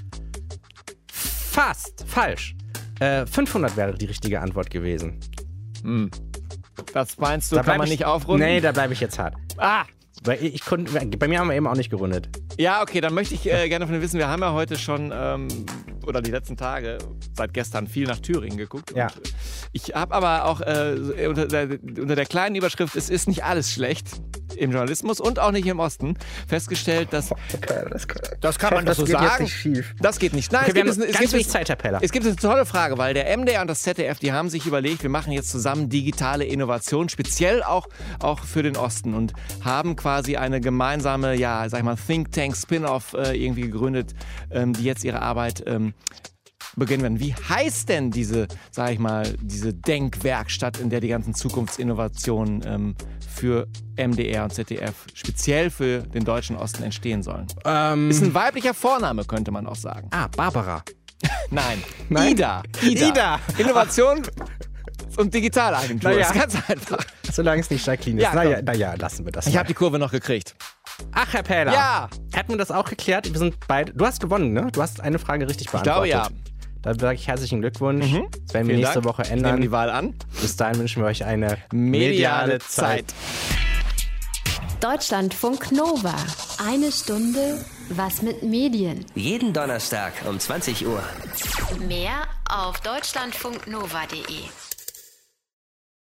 Fast, falsch. Äh, fünfhundert wäre die richtige Antwort gewesen. Hm. Das meinst du, da kann man ich, nicht aufrunden? Nee, da bleibe ich jetzt hart. Ah! Weil ich, ich konnte, bei mir haben wir eben auch nicht gerundet. Ja, okay, dann möchte ich äh, gerne von dir wissen, wir haben ja heute schon, ähm, oder die letzten Tage, seit gestern viel nach Thüringen geguckt. Ja. Und ich habe aber auch äh, unter, der, unter der kleinen Überschrift, es ist nicht alles schlecht im Journalismus und auch nicht im Osten, festgestellt, dass... Okay, das, das kann man das so geht sagen. Jetzt nicht schief. Das geht nicht. Nein, okay, es wir gibt, haben es, ganz es wenig gibt, Zeit, Herr Peller. Es gibt eine tolle Frage, weil der M D R und das Z D F, die haben sich überlegt, wir machen jetzt zusammen digitale Innovation, speziell auch, auch für den Osten und haben quasi eine gemeinsame, ja, sag ich mal, Think Tank Spin-off äh, irgendwie gegründet, ähm, die jetzt ihre Arbeit ähm, beginnen werden. Wie heißt denn diese, sag ich mal, diese Denkwerkstatt, in der die ganzen Zukunftsinnovationen ähm, für M D R und Z D F speziell für den deutschen Osten entstehen sollen? Ähm, Ist ein weiblicher Vorname, könnte man auch sagen. Ah, Barbara. Nein. Nein. Ida. Ida. Ida. Innovation und Digitalagentur. Naja. Das ist ganz einfach. Solange es nicht Jacqueline ist. Ja, naja, naja, lassen wir das Ich mal. habe die Kurve noch gekriegt. Ach, Herr Pähler. Ja. Hätten wir das auch geklärt? Wir sind beide. Du hast gewonnen, ne? Du hast eine Frage richtig beantwortet. Ich glaube, ja. Da sage ich herzlichen Glückwunsch. Mhm. Das werden wir Vielen nächste Dank. Woche Wir ändern. nehmen die Wahl an. Bis dahin wünschen wir euch eine Mediale Zeit. Deutschlandfunk Nova. Eine Stunde was mit Medien. Jeden Donnerstag um zwanzig Uhr. Mehr auf deutschlandfunknova punkt de.